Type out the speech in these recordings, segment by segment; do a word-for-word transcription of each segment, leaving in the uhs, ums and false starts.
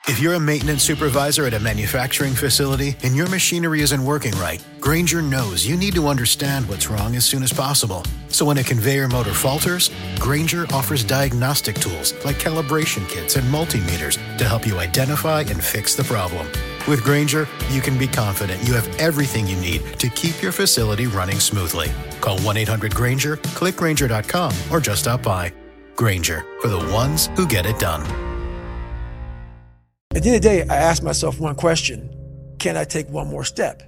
If you're a maintenance supervisor at a manufacturing facility and your machinery isn't working right, Grainger knows you need to understand what's wrong as soon as possible. So when a conveyor motor falters, Grainger offers diagnostic tools like calibration kits and multimeters to help you identify and fix the problem. With Grainger, you can be confident you have everything you need to keep your facility running smoothly. Call one eight hundred Grainger, click Grainger dot com, or just stop by. Grainger, for the ones who get it done. At the end of the day, I ask myself one question: can I take one more step?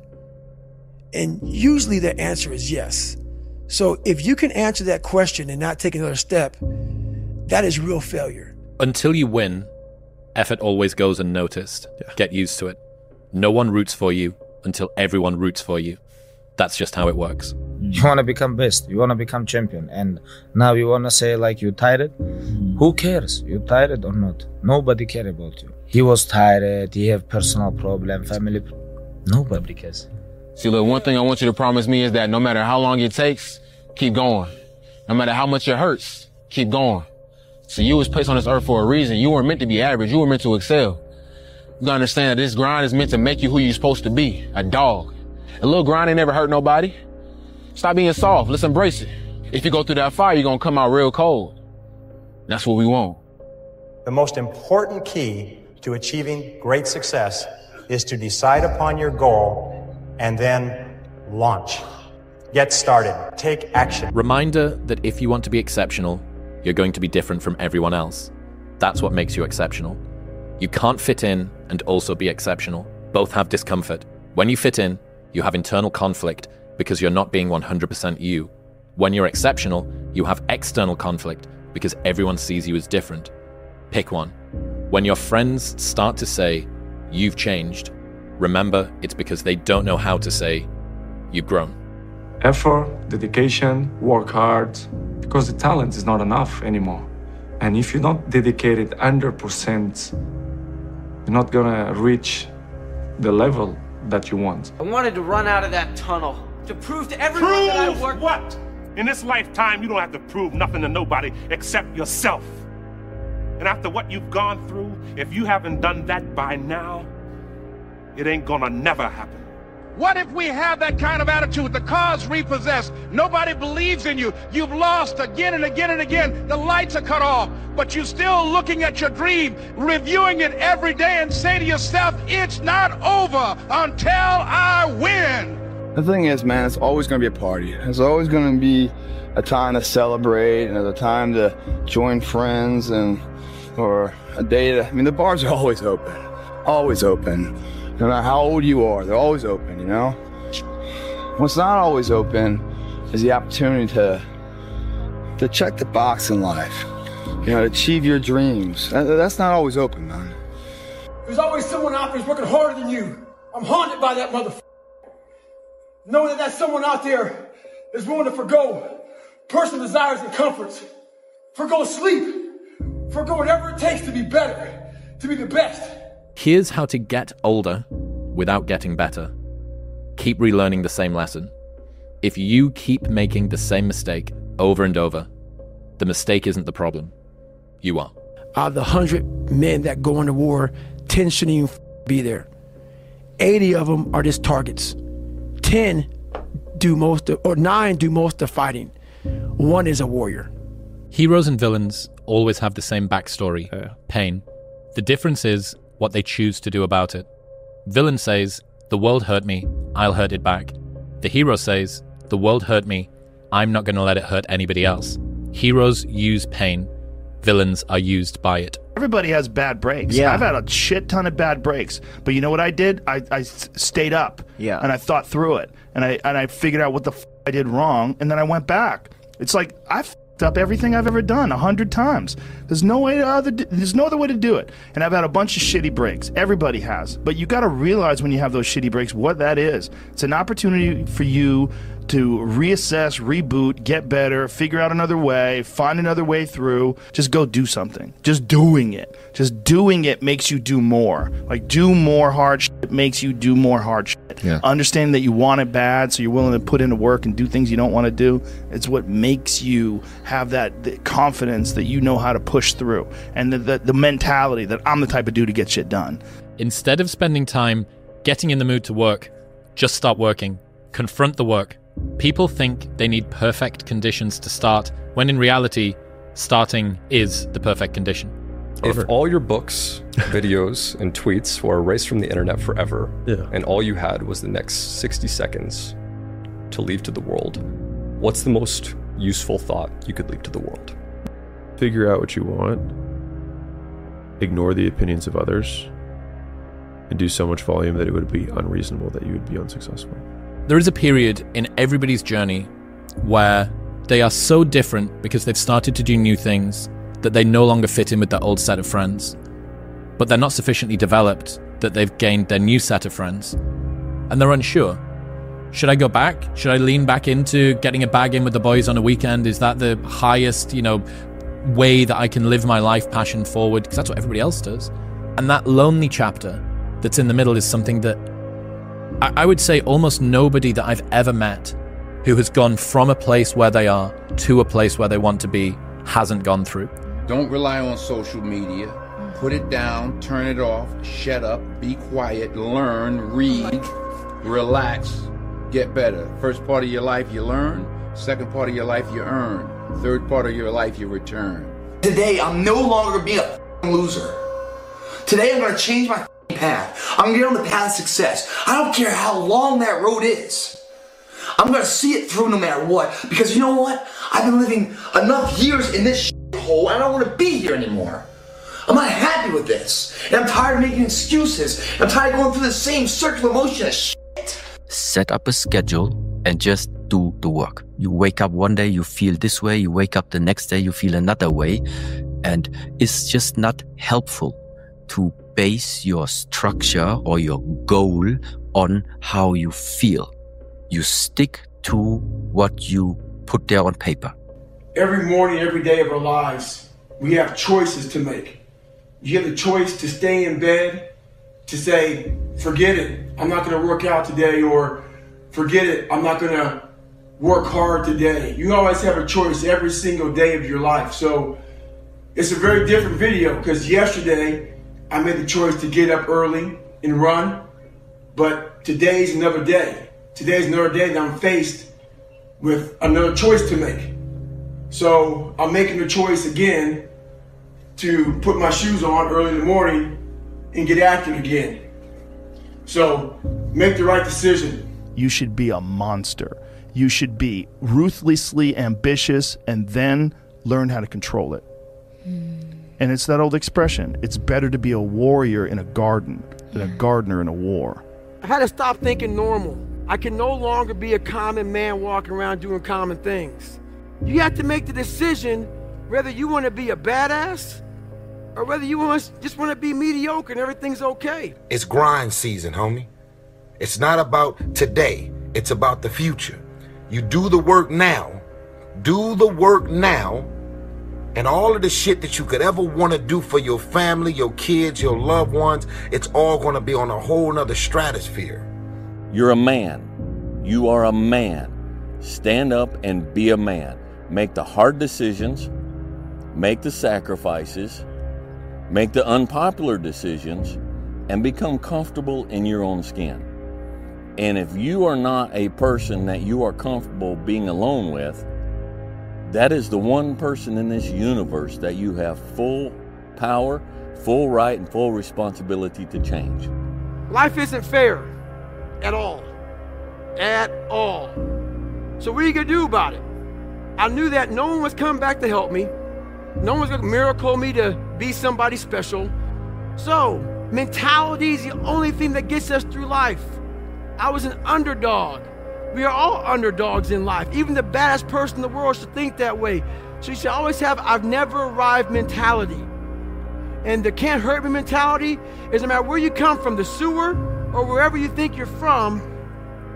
And usually the answer is yes. So if you can answer that question and not take another step, that is real failure. Until you win, effort always goes unnoticed. Yeah. Get used to it. No one roots for you until everyone roots for you. That's just how it works. You want to become best. You want to become champion. And now you want to say like you tired? Who cares? You tired or not? Nobody cares about you. He was tired. He have personal problem, family. Nobody cares. See, look, one thing I want you to promise me is that no matter how long it takes, keep going. No matter how much it hurts, keep going. So you was placed on this earth for a reason. You weren't meant to be average. You were meant to excel. You gotta understand that this grind is meant to make you who you're supposed to be, a dog. A little grind ain't never hurt nobody. Stop being soft. Let's embrace it. If you go through that fire, you're gonna come out real cold. That's what we want. The most important key to achieving great success is to decide upon your goal and then launch. Get started. Take action. Reminder that if you want to be exceptional, you're going to be different from everyone else. That's what makes you exceptional. You can't fit in and also be exceptional. Both have discomfort. When you fit in, you have internal conflict because you're not being one hundred percent you. When you're exceptional, you have external conflict because everyone sees you as different. Pick one. When your friends start to say, you've changed, remember it's because they don't know how to say, you've grown. Effort, dedication, work hard, because the talent is not enough anymore. And if you're not dedicated one hundred percent, you're not gonna reach the level that you want. I wanted to run out of that tunnel to prove to everyone prove that I worked. What? In this lifetime, you don't have to prove nothing to nobody except yourself. And after what you've gone through, if you haven't done that by now, it ain't gonna never happen. What if we have that kind of attitude? The car's repossessed. Nobody believes in you. You've lost again and again and again. The lights are cut off, but you're still looking at your dream, reviewing it every day and say to yourself, it's not over until I win. The thing is, man, it's always going to be a party. There's always going to be a time to celebrate and a time to join friends and or a day to, I mean, the bars are always open, always open. No matter how old you are, they're always open, you know? What's not always open is the opportunity to to check the box in life, you know, to achieve your dreams. That, that's not always open, man. There's always someone out there who's working harder than you. I'm haunted by that motherfucker. Knowing that that someone out there is willing to forgo personal desires and comforts, forgo sleep, forgo whatever it takes to be better, to be the best. Here's how to get older without getting better. Keep relearning the same lesson. If you keep making the same mistake over and over, the mistake isn't the problem. You are. Out of the hundred men that go into war, ten shouldn't even be there. eighty of them are just targets. ten do most of, or nine do most of the fighting. One is a warrior. Heroes and villains always have the same backstory, yeah. pain. The difference is what they choose to do about it. Villain says, the world hurt me, I'll hurt it back. The hero says, the world hurt me, I'm not going to let it hurt anybody else. Heroes use pain, villains are used by it. Everybody has bad breaks. Yeah. I've had a shit ton of bad breaks, but you know what I did? I, I s- stayed up, yeah. and I thought through it, and I and I figured out what the f- I did wrong, and then I went back. It's like I f- up everything I've ever done a hundred times. There's no way to other. There's no other way to do it. And I've had a bunch of shitty breaks. Everybody has, but you got to realize when you have those shitty breaks what that is. It's an opportunity for you to reassess, reboot, get better, figure out another way, find another way through. Just go do something. Just doing it. Just doing it makes you do more. Like, do more hard shit makes you do more hard shit. Yeah. Understanding that you want it bad, so you're willing to put into work and do things you don't want to do. It's what makes you have that, that confidence that you know how to push through, and the, the, the mentality that I'm the type of dude to get shit done. Instead of spending time getting in the mood to work, just start working. Confront the work. People think they need perfect conditions to start, when in reality, starting is the perfect condition. If all your books, videos, and tweets were erased from the internet forever, yeah. and all you had was the next sixty seconds to leave to the world, what's the most useful thought you could leave to the world? Figure out what you want, ignore the opinions of others, and do so much volume that it would be unreasonable that you would be unsuccessful. There is a period in everybody's journey where they are so different because they've started to do new things that they no longer fit in with their old set of friends. But they're not sufficiently developed that they've gained their new set of friends. And they're unsure. Should I go back? Should I lean back into getting a bag in with the boys on a weekend? Is that the highest, you know, way that I can live my life passion forward? Because that's what everybody else does. And that lonely chapter that's in the middle is something that I, I would say almost nobody that I've ever met who has gone from a place where they are to a place where they want to be hasn't gone through. Don't rely on social media. Put it down, turn it off, shut up, be quiet, learn, read, relax, get better. First part of your life you learn, second part of your life you earn, third part of your life you return. Today I'm no longer being a loser. Today I'm going to change my path. I'm going to get on the path of success. I don't care how long that road is. I'm going to see it through no matter what, because you know what? I've been living enough years in this hole, and I don't want to be here anymore. I'm not happy with this, and I'm tired of making excuses. I'm tired of going through the same circular motion of shit. Set up a schedule and just do the work. You wake up one day, you feel this way. You wake up the next day, you feel another way. And it's just not helpful to base your structure or your goal on how you feel. You stick to what you put there on paper. Every morning, every day of our lives, we have choices to make. You have the choice to stay in bed, to say, forget it, I'm not going to work out today, or forget it, I'm not going to work hard today. You always have a choice every single day of your life. So it's a very different video, because yesterday I made the choice to get up early and run, but today's another day. Today's another day that I'm faced with another choice to make. So I'm making the choice again to put my shoes on early in the morning and get active again. So make the right decision. You should be a monster. You should be ruthlessly ambitious and then learn how to control it. Mm. And it's that old expression, it's better to be a warrior in a garden than a gardener in a war. I had to stop thinking normal. I can no longer be a common man walking around doing common things. You have to make the decision whether you want to be a badass or whether you want, just want to be mediocre and everything's okay. It's grind season, homie. It's not about today. It's about the future. You do the work now. Do the work now. And all of the shit that you could ever want to do for your family, your kids, your loved ones, it's all going to be on a whole nother stratosphere. You're a man. You are a man. Stand up and be a man. Make the hard decisions. Make the sacrifices. Make the unpopular decisions. And become comfortable in your own skin. And if you are not a person that you are comfortable being alone with, that is the one person in this universe that you have full power, full right, and full responsibility to change. Life isn't fair. At all. At all. So what are you going to do about it? I knew that no one was coming back to help me. No one's going to miracle me to be somebody special. So, mentality is the only thing that gets us through life. I was an underdog. We are all underdogs in life. Even the baddest person in the world should think that way. So you should always have I've never arrived mentality. And the can't hurt me mentality is no matter where you come from, the sewer or wherever you think you're from,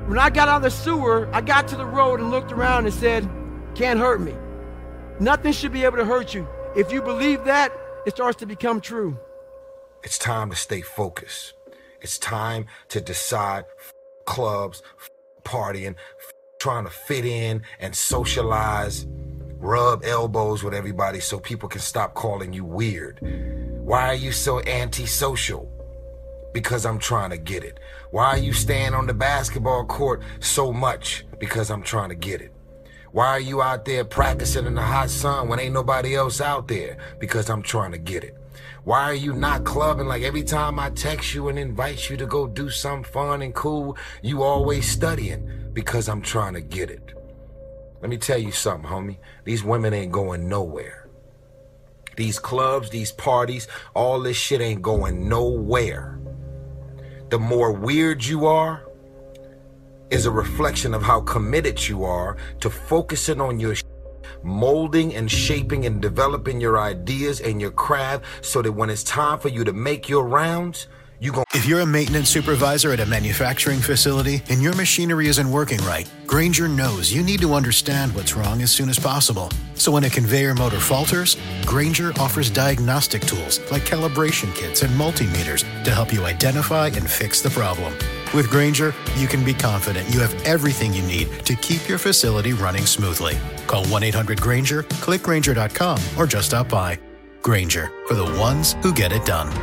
When I got out of the sewer, I got to the road and looked around and said, can't hurt me. Nothing should be able to hurt you. If you believe that, it starts to become true. It's time to stay focused. It's time to decide f- clubs, f- partying, f- trying to fit in and socialize, rub elbows with everybody so people can stop calling you weird. Why are you so antisocial? Because I'm trying to get it. Why are you staying on the basketball court so much? Because I'm trying to get it. Why are you out there practicing in the hot sun when ain't nobody else out there? Because I'm trying to get it. Why are you not clubbing? Like every time I text you and invite you to go do something fun and cool, you always studying? Because I'm trying to get it. Let me tell you something, homie. These women ain't going nowhere. These clubs, these parties, all this shit ain't going nowhere. The more weird you are is a reflection of how committed you are to focusing on your shit, molding and shaping and developing your ideas and your craft so that when it's time for you to make your rounds, you gon- If you're a maintenance supervisor at a manufacturing facility and your machinery isn't working right, Grainger knows you need to understand what's wrong as soon as possible. So when a conveyor motor falters, Grainger offers diagnostic tools like calibration kits and multimeters to help you identify and fix the problem. With Grainger, you can be confident you have everything you need to keep your facility running smoothly. Call one eight hundred Grainger, click Grainger dot com, or just stop by. Grainger, for the ones who get it done.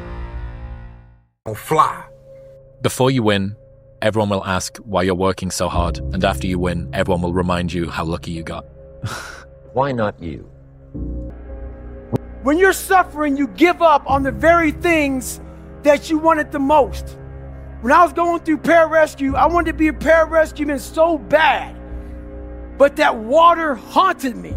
Fly. Before you win, everyone will ask why you're working so hard, and after you win, everyone will remind you how lucky you got. Why not you? When you're suffering, you give up on the very things that you wanted the most. When I was going through pararescue, I wanted to be a pararescueman so bad, but that water haunted me.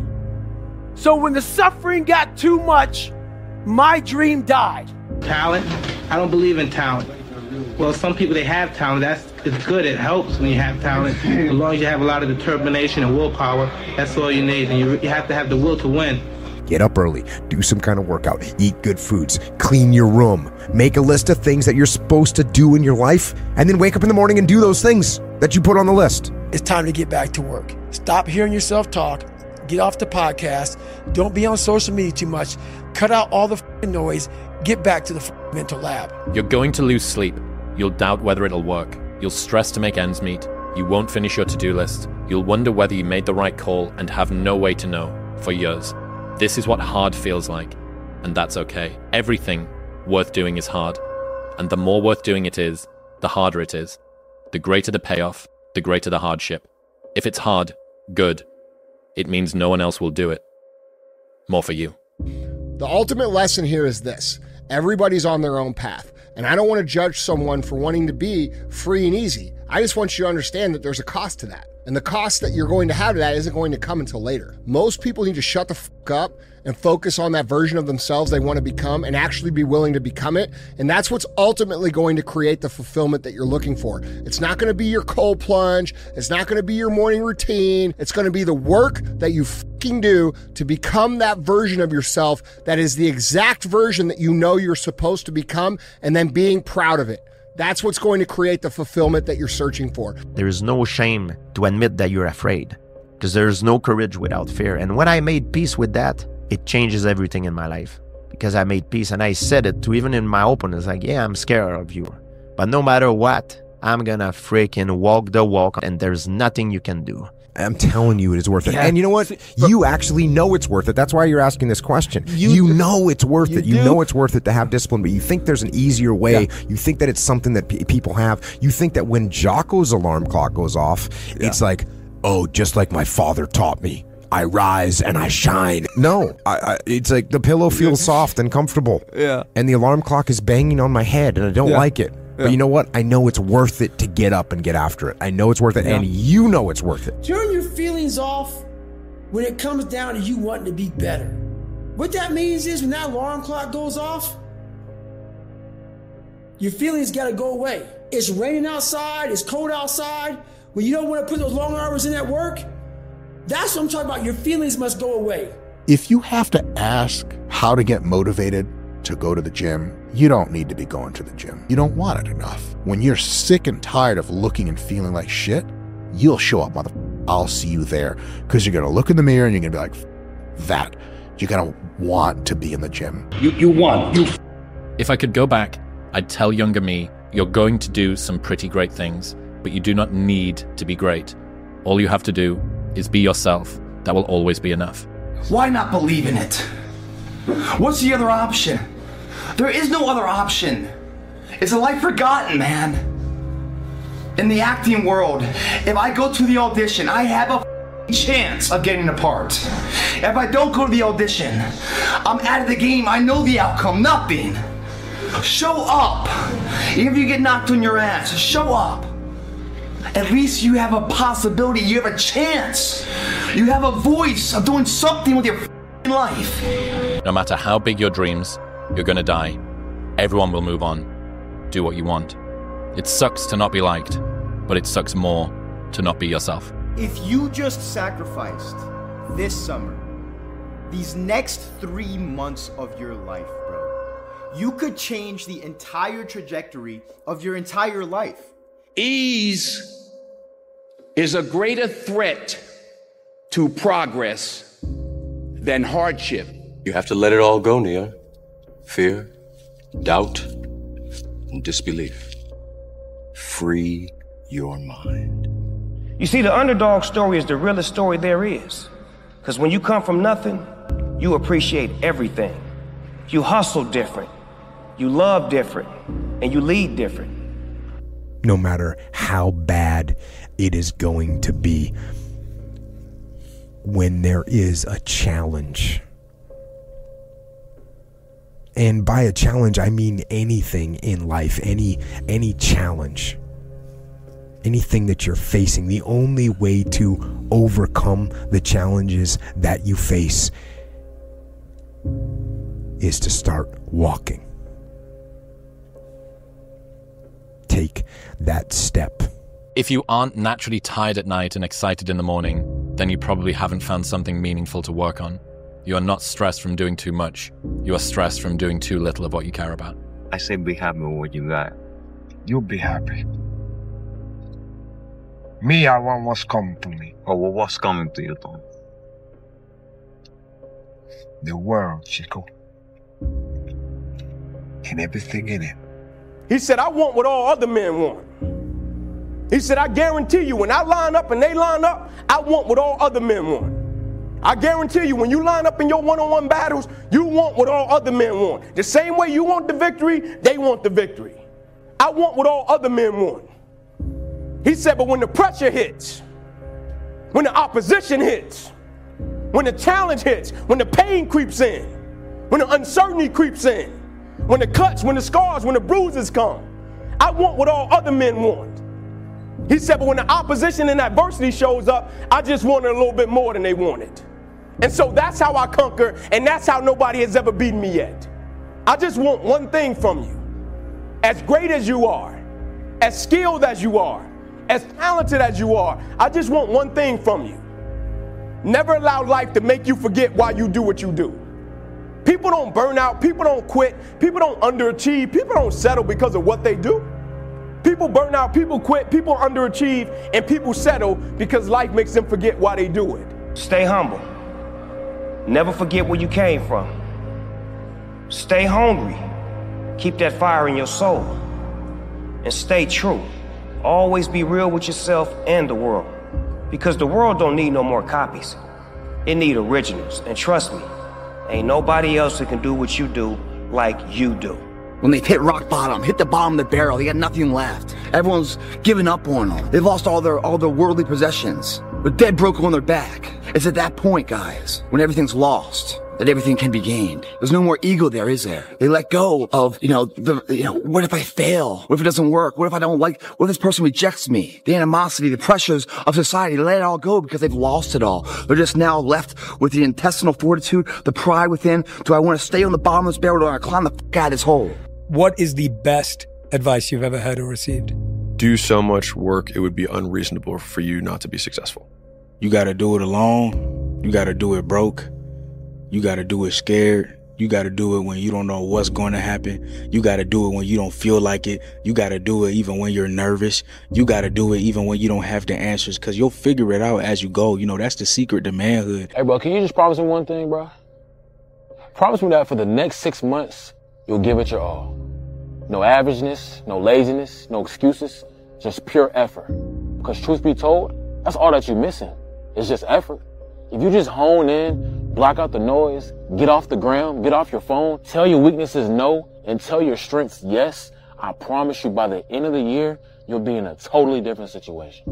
So when the suffering got too much, my dream died. Talent? I don't believe in talent. Well, some people, they have talent. That's it's good. It helps when you have talent. As long as you have a lot of determination and willpower, that's all you need. And you, you have to have the will to win. Get up early, do some kind of workout, eat good foods, clean your room, make a list of things that you're supposed to do in your life, and then wake up in the morning and do those things that you put on the list. It's time to get back to work. Stop hearing yourself talk. Get off the podcast. Don't be on social media too much. Cut out all the f***ing noise. Get back to the f***ing mental lab. You're going to lose sleep. You'll doubt whether it'll work. You'll stress to make ends meet. You won't finish your to-do list. You'll wonder whether you made the right call and have no way to know for years. This is what hard feels like, and that's okay. Everything worth doing is hard, and the more worth doing it is, the harder it is. The greater the payoff, the greater the hardship. If it's hard, good. It means no one else will do it. More for you. The ultimate lesson here is this. Everybody's on their own path, and I don't want to judge someone for wanting to be free and easy. I just want you to understand that there's a cost to that. And the cost that you're going to have to that isn't going to come until later. Most people need to shut the fuck up and focus on that version of themselves they want to become and actually be willing to become it. And that's what's ultimately going to create the fulfillment that you're looking for. It's not going to be your cold plunge. It's not going to be your morning routine. It's going to be the work that you fucking do to become that version of yourself that is the exact version that you know you're supposed to become, and then being proud of it. That's what's going to create the fulfillment that you're searching for. There is no shame to admit that you're afraid, because there is no courage without fear. And when I made peace with that, it changes everything in my life, because I made peace and I said it to even in my opponents, like, yeah, I'm scared of you, but no matter what, I'm gonna freaking walk the walk, and there's nothing you can do. I'm telling you, it is worth it. Yeah. And you know what? You actually know it's worth it. That's why you're asking this question. You, you know it's worth you it. You do. know it's worth it to have discipline, but you think there's an easier way. Yeah. You think that it's something that pe- people have. You think that when Jocko's alarm clock goes off, yeah. it's like, oh, just like my father taught me. I rise and I shine. No, I, I, it's like the pillow feels soft and comfortable. Yeah. And the alarm clock is banging on my head, and I don't yeah. like it. Yeah. But you know what? I know it's worth it to get up and get after it. I know it's worth it, yeah. and you know it's worth it. Turn your feelings off when it comes down to you wanting to be better. What that means is when that alarm clock goes off, your feelings got to go away. It's raining outside, it's cold outside, when you don't want to put those long hours in at work, that's what I'm talking about. Your feelings must go away. If you have to ask how to get motivated, to to go to the gym, you don't need to be going to the gym. You don't want it enough. When you're sick and tired of looking and feeling like shit, you'll show up, motherfucker. I'll see you there. Because you're going to look in the mirror and you're going to be like, that. You're going to want to be in the gym. You, you want. You. If I could go back, I'd tell younger me, you're going to do some pretty great things, but you do not need to be great. All you have to do is be yourself. That will always be enough. Why not believe in it? What's the other option? There is no other option. It's a life forgotten, man. In the acting world, if I go to the audition, I have a chance of getting a part. If I don't go to the audition, I'm out of the game. I know the outcome, nothing. Show up. Even if you get knocked on your ass, show up. At least you have a possibility, you have a chance. You have a voice of doing something with your life. No matter how big your dreams, you're gonna die. Everyone will move on. Do what you want. It sucks to not be liked, but it sucks more to not be yourself. If you just sacrificed this summer, these next three months of your life, bro, you could change the entire trajectory of your entire life. Ease is a greater threat to progress than hardship. You have to let it all go, Nia. Fear, doubt, and disbelief. Free your mind. You see, the underdog story is the realest story there is. Because when you come from nothing, you appreciate everything. You hustle different, you love different, and you lead different. No matter how bad it is going to be, when there is a challenge, and by a challenge I mean anything in life, any any challenge, anything that you're facing, the only way to overcome the challenges that you face is to start walking. Take that step. If you aren't naturally tired at night and excited in the morning, then you probably haven't found something meaningful to work on. You are not stressed from doing too much. You are stressed from doing too little of what you care about. I say be happy with what you got. You'll be happy. Me, I want what's coming to me. Oh, well, what's coming to you, Tom? The world, Chico. And everything in it. He said, I want what all other men want. He said, I guarantee you, when I line up and they line up, I want what all other men want. I guarantee you, when you line up in your one-on-one battles, you want what all other men want. The same way you want the victory, they want the victory. I want what all other men want. He said, but when the pressure hits, when the opposition hits, when the challenge hits, when the pain creeps in, when the uncertainty creeps in, when the cuts, when the scars, when the bruises come, I want what all other men want. He said, but when the opposition and adversity shows up, I just wanted a little bit more than they wanted. And so that's how I conquer, and that's how nobody has ever beaten me yet. I just want one thing from you. As great as you are, as skilled as you are, as talented as you are, I just want one thing from you. Never allow life to make you forget why you do what you do. People don't burn out, people don't quit, people don't underachieve, people don't settle because of what they do. People burn out, people quit, people underachieve, and people settle because life makes them forget why they do it. Stay humble. Never forget where you came from. Stay hungry. Keep that fire in your soul. And stay true. Always be real with yourself and the world. Because the world don't need no more copies. It need originals. And trust me, ain't nobody else that can do what you do like you do. When they've hit rock bottom, hit the bottom of the barrel, they got nothing left. Everyone's given up on them. They've lost all their all their worldly possessions. They're dead broke on their back. It's at that point, guys, when everything's lost, that everything can be gained. There's no more ego there, is there? They let go of, you know, the, you know, what if I fail? What if it doesn't work? What if I don't like, what if this person rejects me? The animosity, the pressures of society, they let it all go because they've lost it all. They're just now left with the intestinal fortitude, the pride within. Do I want to stay on the bottom of this barrel or do I climb the fuck out of this hole? What is the best advice you've ever had or received? Do so much work, it would be unreasonable for you not to be successful. You got to do it alone. You got to do it broke. You got to do it scared. You You got to do it when you don't know what's going to happen. You got to do it when you don't feel like it. You got to do it even when you're nervous. You got to do it even when you don't have the answers, because you'll figure it out as you go. You know, that's the secret to manhood. Hey, bro, can you just promise me one thing, bro? Promise me that for the next six months, you'll give it your all. No averageness, no laziness, no excuses, just pure effort. Because truth be told, that's all that you're missing. It's just effort. If you just hone in, block out the noise, get off the ground, get off your phone, tell your weaknesses no, and tell your strengths yes, I promise you by the end of the year, you'll be in a totally different situation.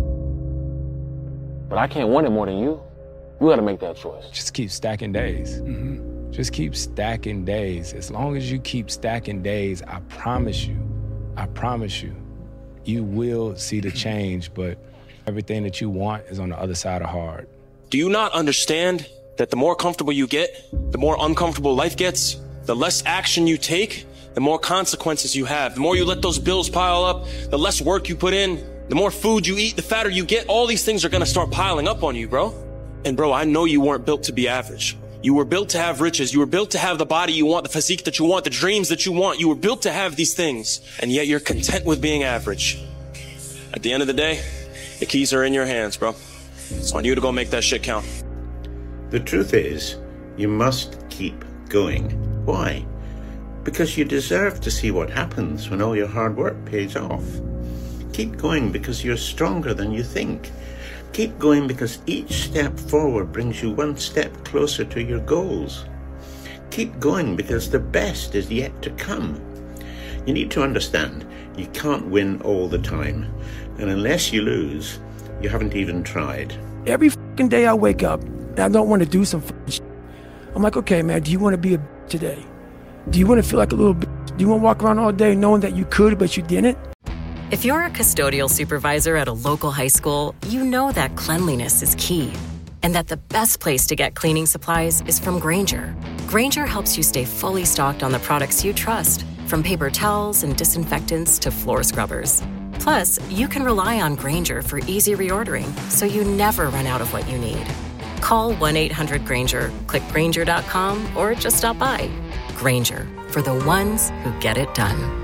But I can't want it more than you. You gotta make that choice. Just keep stacking days. Mm-hmm. Just keep stacking days. As long as you keep stacking days, I promise you, I promise you, you will see the change, but everything that you want is on the other side of hard. Do you not understand that the more comfortable you get, the more uncomfortable life gets? The less action you take, the more consequences you have. The more you let those bills pile up, the less work you put in, the more food you eat, the fatter you get. All these things are gonna start piling up on you, bro. And bro, I know you weren't built to be average. You were built to have riches. You were built to have the body you want, the physique that you want, the dreams that you want. You were built to have these things, and yet you're content with being average. At the end of the day, the keys are in your hands, bro. It's on you to go make that shit count. The truth is, you must keep going. Why? Because you deserve to see what happens when all your hard work pays off. Keep going because you're stronger than you think. Keep going because each step forward brings you one step closer to your goals. Keep going because the best is yet to come. You need to understand, you can't win all the time. And unless you lose, you haven't even tried. Every fucking day I wake up and I don't want to do some fucking shit. I'm like, okay, man, do you want to be a bitch today? Do you want to feel like a little bitch? Do you want to walk around all day knowing that you could, but you didn't? If you're a custodial supervisor at a local high school, you know that cleanliness is key and that the best place to get cleaning supplies is from Grainger. Grainger helps you stay fully stocked on the products you trust, from paper towels and disinfectants to floor scrubbers. Plus, you can rely on Grainger for easy reordering, so you never run out of what you need. Call one eight hundred Grainger, click Grainger dot com, or just stop by. Grainger, for the ones who get it done.